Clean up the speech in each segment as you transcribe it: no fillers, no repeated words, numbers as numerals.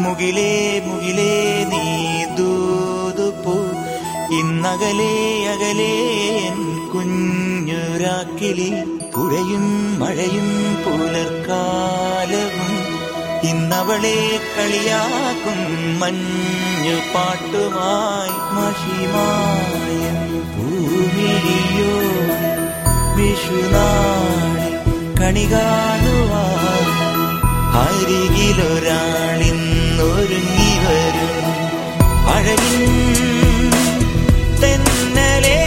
മുകിലേ മുകിലേ നീ ദൂതുപോ ഇന്നകലേ അകലേ എൻ കുഞ്ഞുരാക്കിളി പുഴയും മഴയും പുലർക്കാലവും ഇന്നവളെ കളിയാക്കും മഞ്ഞു പാട്ടുമായി മഷിമായ ഭൂമിയോടെ വിഷുനാളിൽ കണി കാണുവാൻ അരികിലൊരാളിന്നൊരുങ്ങി വരും അഴകിൻ തെന്നലേ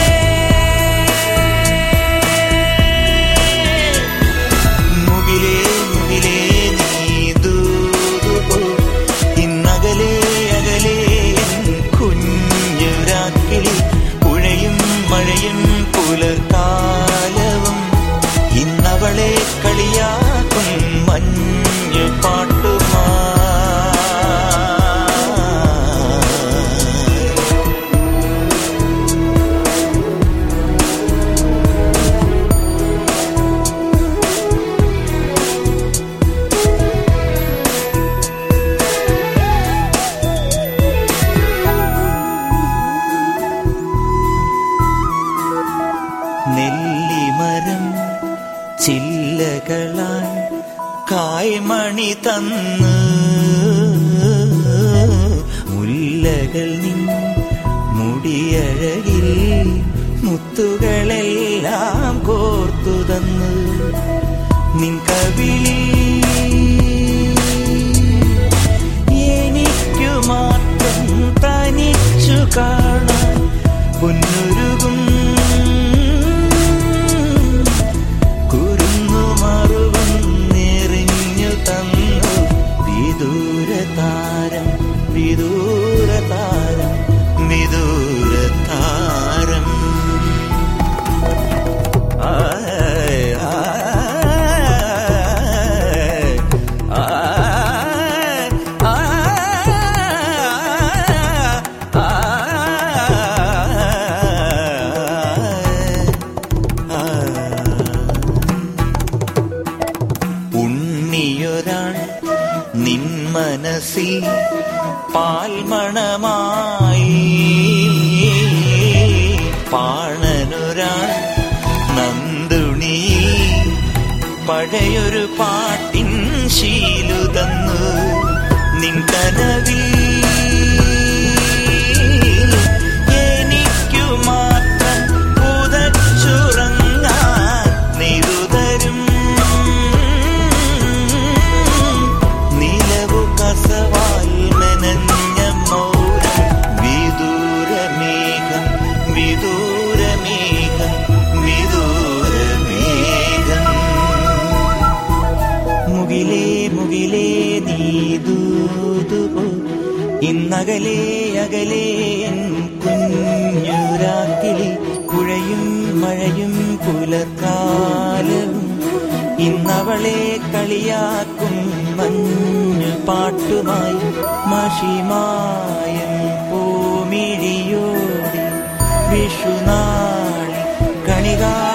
മുകിലേ മുകിലേ നീ ദൂതുപോ ഇന്നകലേ അകലേ കുഞ്ഞുരാക്കിളി പുഴയും മഴയും പുലർക്കാലവും ഇന്നവളെ കളിയാക്കും മഞ്ഞു പാട്ടുമാ നെല്ലിമരം ചില്ലകളായി കായ്മണി തന്ന് മുല്ലകൾ നിൻ മുടിയഴകിൽ മുത്തുകളെല്ലാം കോർത്തു തന്ന് നിൻ കവിളി എനിക്കു മാത്രം തനിച്ചു കാണാൻ പൊന്നുരുകും വിദൂരതാരം വിദൂരതാരം വിദൂരതാരം ഉണ്ണിയൊരാൾ നിൻ മനസ്സിൽ പാൽമണമായി പാണനൊരാൾ നന്ദുണി പഴയൊരു പാട്ടിൻ ശീലു തന്നു നിൻ കനവിൽ എനിക്കു മാത്രം പുതച്ചുറങ്ങാൻ നെയ്തുതരും കസവാൽ മെനഞ്ഞ മൗനം വിദൂരമേഘം വിദൂരമേഘം വിദൂരമേഘം മുകിലേ മുകിലേ നീ ദൂതുപോ ഇന്നകലേ അകലേ കുഞ്ഞുരാക്കിളി പുഴയും മഴയും പുലർക്കാലവും ഇന്നവളെ കളിയാക്കും മഞ്ഞു പാട്ടുമായി മഷിമായം പൂമിഴിയോടെ വിഷുനാളിൽ കണികാ